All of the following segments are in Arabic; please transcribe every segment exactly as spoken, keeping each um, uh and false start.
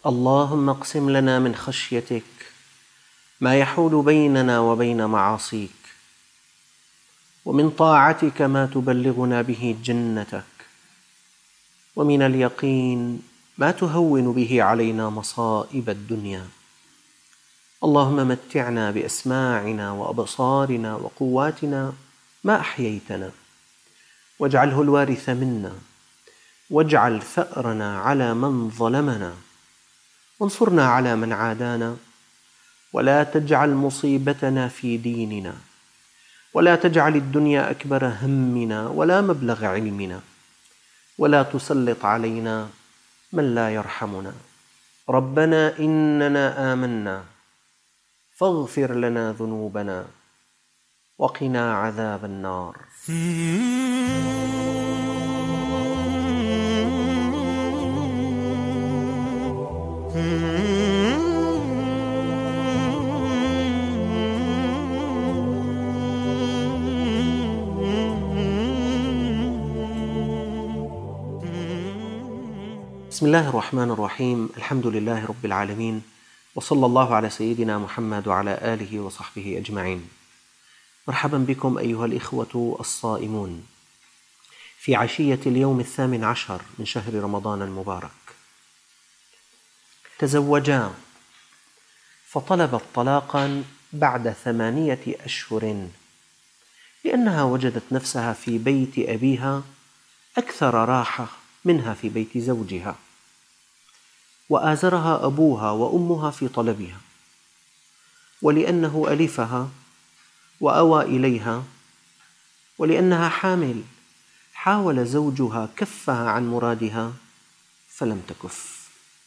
اللهم اقسم لنا من خشيتك ما يحول بيننا وبين معاصيك، ومن طاعتك ما تبلغنا به جنتك، ومن اليقين ما تهون به علينا مصائب الدنيا. اللهم متعنا بأسماعنا وأبصارنا وقواتنا ما أحييتنا، واجعله الوارث منا، واجعل ثأرنا على من ظلمنا، وانصرنا على من عادانا، ولا تجعل مصيبتنا في ديننا، ولا تجعل الدنيا أكبر همنا ولا مبلغ علمنا، ولا تسلط علينا من لا يرحمنا. ربنا إننا آمنا فاغفر لنا ذنوبنا وقنا عذاب النار. بسم الله الرحمن الرحيم. الحمد لله رب العالمين، وصلى الله على سيدنا محمد وعلى آله وصحبه أجمعين. مرحبا بكم أيها الإخوة الصائمون في عشية اليوم الثامن عشر من شهر رمضان المبارك. تزوجا فطلبت طلاقا بعد ثمانية أشهر لأنها وجدت نفسها في بيت أبيها أكثر راحة منها في بيت زوجها، وآزرها أبوها وأمها في طلبها، ولأنه ألفها وأوى إليها، ولأنها حامل حاول زوجها كفها عن مرادها فلم تكف.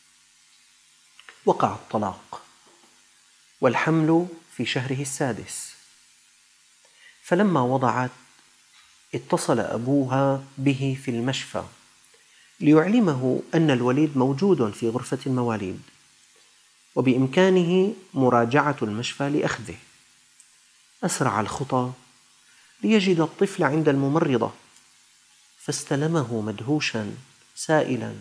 وقع الطلاق والحمل في شهره السادس، فلما وضعت اتصل أبوها به في المشفى ليعلمه أن الوليد موجود في غرفة المواليد وبإمكانه مراجعة المشفى لأخذه. أسرع الخطى ليجد الطفل عند الممرضة، فاستلمه مدهوشا سائلا: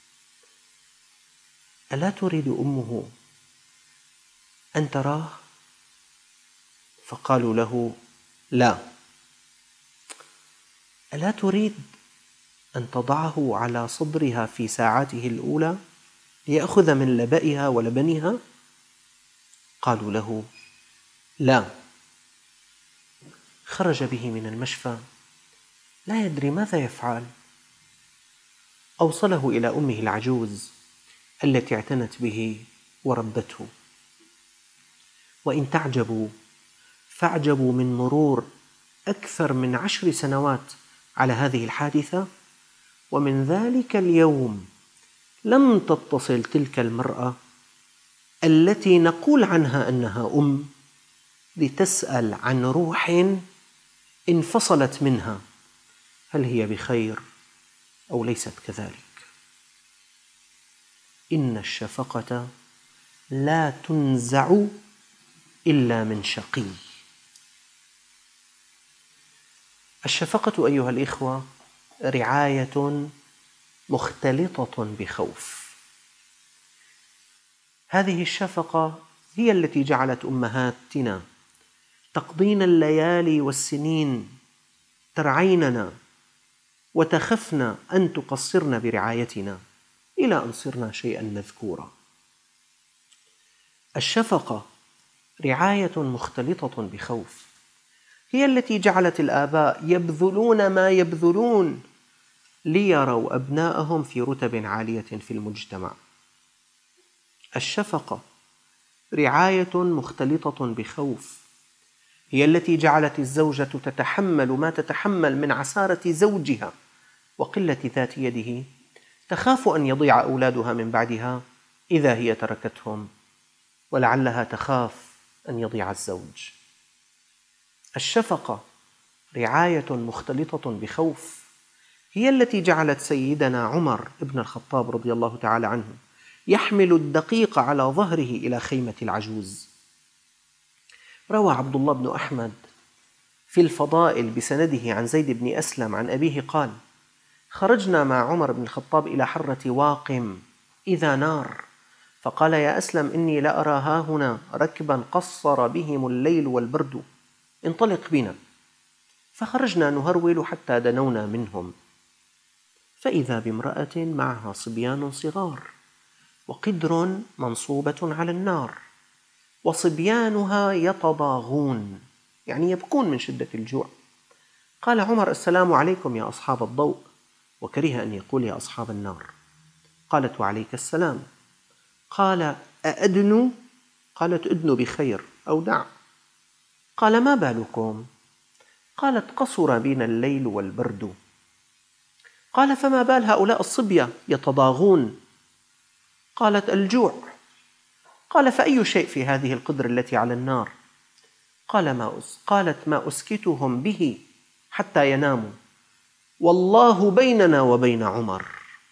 ألا تريد أمه أن تراه؟ فقالوا له: لا. ألا تريد أن تضعه على صدرها في ساعاته الأولى ليأخذ من لبئها ولبنها؟ قالوا له: لا. خرج به من المشفى لا يدري ماذا يفعل. أوصله إلى أمه العجوز التي اعتنت به وربته. وإن تعجبوا فاعجبوا من مرور أكثر من عشر سنوات على هذه الحادثة، ومن ذلك اليوم لم تتصل تلك المرأة التي نقول عنها أنها أم لتسأل عن روح انفصلت منها هل هي بخير أو ليست كذلك. إن الشفقة لا تنزع إلا من شقي. الشفقة أيها الإخوة رعاية مختلطة بخوف. هذه الشفقة هي التي جعلت أمهاتنا تقضين الليالي والسنين ترعيننا وتخفن أن تقصرن برعايتنا إلى أن صرنا شيئا مذكورا. الشفقة رعاية مختلطة بخوف هي التي جعلت الآباء يبذلون ما يبذلون ليروا أبناءهم في رتب عالية في المجتمع. الشفقة رعاية مختلطة بخوف هي التي جعلت الزوجة تتحمل ما تتحمل من عسارة زوجها وقلة ذات يده، تخاف أن يضيع أولادها من بعدها إذا هي تركتهم، ولعلها تخاف أن يضيع الزوج. الشفقة رعاية مختلطة بخوف هي التي جعلت سيدنا عمر بن الخطاب رضي الله تعالى عنه يحمل الدقيق على ظهره إلى خيمة العجوز. روى عبد الله بن أحمد في الفضائل بسنده عن زيد بن أسلم عن أبيه قال: خرجنا مع عمر بن الخطاب إلى حرة واقم إذا نار فقال يا أسلم إني لأرى هاهنا ركبا قصر بهم الليل والبرد، انطلق بنا. فخرجنا نهرول حتى دنونا منهم، فإذا بامرأة معها صبيان صغار وقدر منصوبة على النار وصبيانها يتضاغون، يعني يبكون من شدة الجوع. قال عمر السلام عليكم يا أصحاب الضوء، وكره أن يقول يا أصحاب النار. قالت وعليك السلام. قال أأدنوا؟ قالت أدنوا بخير أو دع. قال ما بالكم؟ قالت قصر بنا الليل والبرد. قال فما بال هؤلاء الصبية يتضاغون؟ قالت الجوع. قال فأي شيء في هذه القدر التي على النار؟ قال ما أس قالت ما أسكتهم به حتى يناموا، والله بيننا وبين عمر.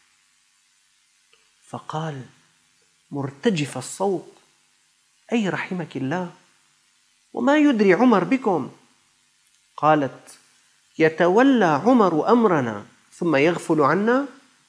فقال مرتجف الصوت أي رحمك الله، وما يدري عمر بكم؟ قالت يتولى عمر أمرنا ثم يغفل عنا.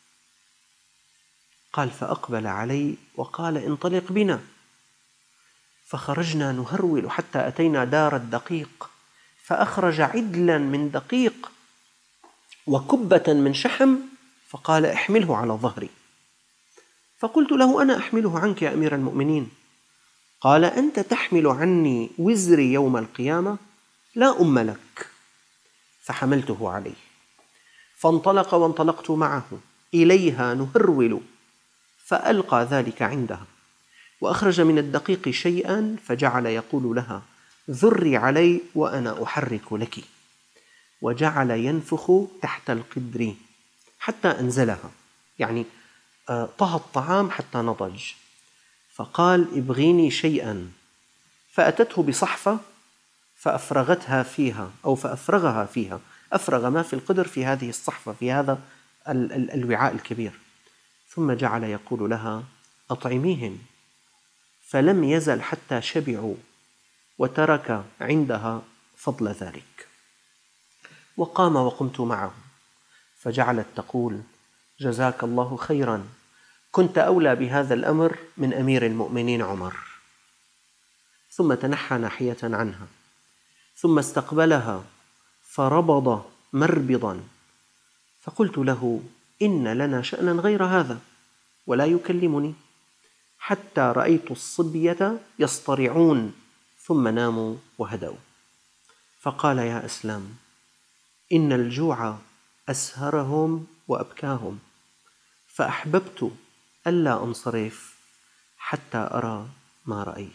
قال فأقبل علي وقال انطلق بنا. فخرجنا نهرول حتى أتينا دار الدقيق، فأخرج عدلا من دقيق وكبة من شحم، فقال احمله على ظهري. فقلت له أنا أحمله عنك يا أمير المؤمنين. قال أنت تحمل عني وزري يوم القيامة؟ لا أم لك. فحملته عليه، فانطلق وانطلقت معه إليها نهرول، فألقى ذلك عندها، وأخرج من الدقيق شيئا فجعل يقول لها ذري علي وأنا أحرك لك، وجعل ينفخ تحت القدر حتى أنزلها، يعني طهى الطعام حتى نضج. فقال ابغيني شيئا، فأتته بصحفة فأفرغتها فيها أو فأفرغها فيها، أفرغ ما في القدر في هذه الصحفة، في هذا ال ال الوعاء الكبير، ثم جعل يقول لها أطعميهم، فلم يزل حتى شبعوا، وترك عندها فضل ذلك. وقام وقمت معه، فجعلت تقول جزاك الله خيرا، كنت أولى بهذا الأمر من أمير المؤمنين عمر. ثم تنحى ناحية عنها، ثم استقبلها فربض مربضا، فقلت له إن لنا شأنا غير هذا، ولا يكلمني، حتى رأيت الصبية يصطرعون ثم ناموا وهدأوا. فقال يا أسلام إن الجوع أسهرهم وأبكاهم، فأحببت ألا أنصرف حتى أرى ما رأيت.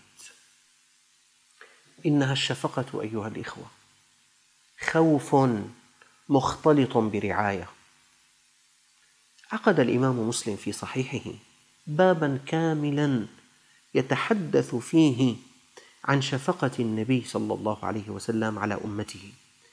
إنها الشفقة أيها الإخوة، خوف مختلط برعاية. عقد الإمام مسلم في صحيحه بابا كاملا يتحدث فيه عن شفقة النبي صلى الله عليه وسلم على أمته،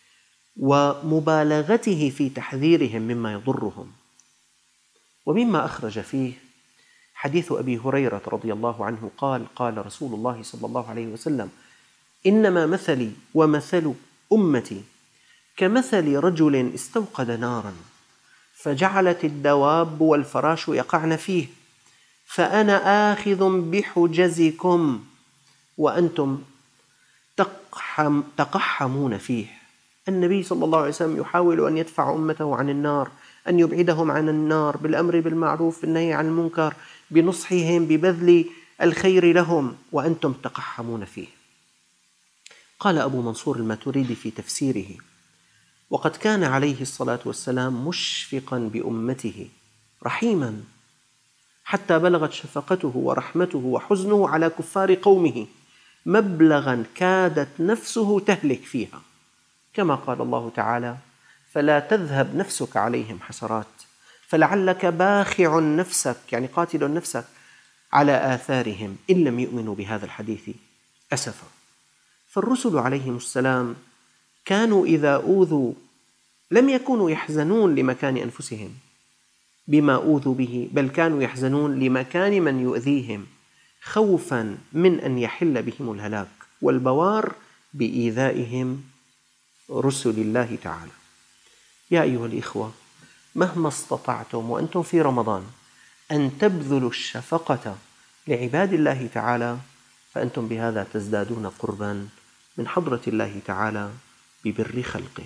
ومبالغته في تحذيرهم مما يضرهم. ومما أخرج فيه حديث أبي هريرة رضي الله عنه قال قال رسول الله صلى الله عليه وسلم إنما مثلي ومثل أمتي كمثل رجل استوقد نارا فجعلت الدواب والفراش يقعن فيه، فأنا آخذ بحجزكم وأنتم تقحم تقحمون فيه. النبي صلى الله عليه وسلم يحاول أن يدفع أمته عن النار، أن يبعدهم عن النار بالأمر بالمعروف بالنهي عن المنكر، بنصحهم، ببذل الخير لهم، وأنتم تقحمون فيه. قال أبو منصور الماتريدي في تفسيره وقد كان عليه الصلاة والسلام مشفقا بأمته رحيما، حتى بلغت شفقته ورحمته وحزنه على كفار قومه مبلغا كادت نفسه تهلك فيها، كما قال الله تعالى فلا تذهب نفسك عليهم حسرات فلعلك باخع نفسك، يعني قاتل نفسك على آثارهم إن لم يؤمنوا بهذا الحديث أسفا. فالرسل عليهم السلام كانوا إذا أوذوا لم يكونوا يحزنون لمكان أنفسهم بما أوذوا به، بل كانوا يحزنون لمكان من يؤذيهم، خوفا من أن يحل بهم الهلاك والبوار بإيذائهم رسل الله تعالى. يا أيها الإخوة، مهما استطعتم وأنتم في رمضان أن تبذلوا الشفقة لعباد الله تعالى، فأنتم بهذا تزدادون قربا من حضرة الله تعالى ببر خلقه.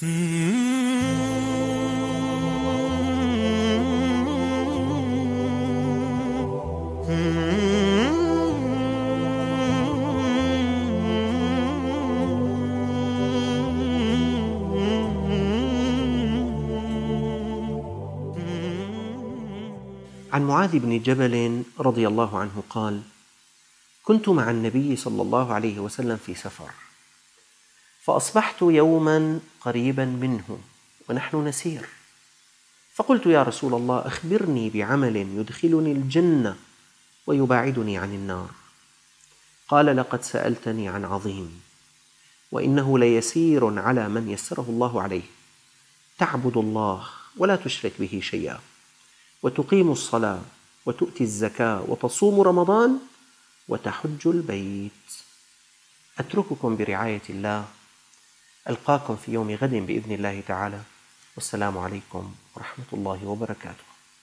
عن معاذ بن جبل رضي الله عنه قال: كنت مع النبي صلى الله عليه وسلم في سفر، فأصبحت يوما قريبا منه ونحن نسير، فقلت: يا رسول الله، أخبرني بعمل يدخلني الجنة ويباعدني عن النار. قال: لقد سألتني عن عظيم، وإنه ليسير على من يسره الله عليه: تعبد الله ولا تشرك به شيئا، وتقيم الصلاة، وتؤتي الزكاة، وتصوم رمضان، وتحج البيت. أترككم برعاية الله، ألقاكم في يوم غد بإذن الله تعالى، والسلام عليكم ورحمة الله وبركاته.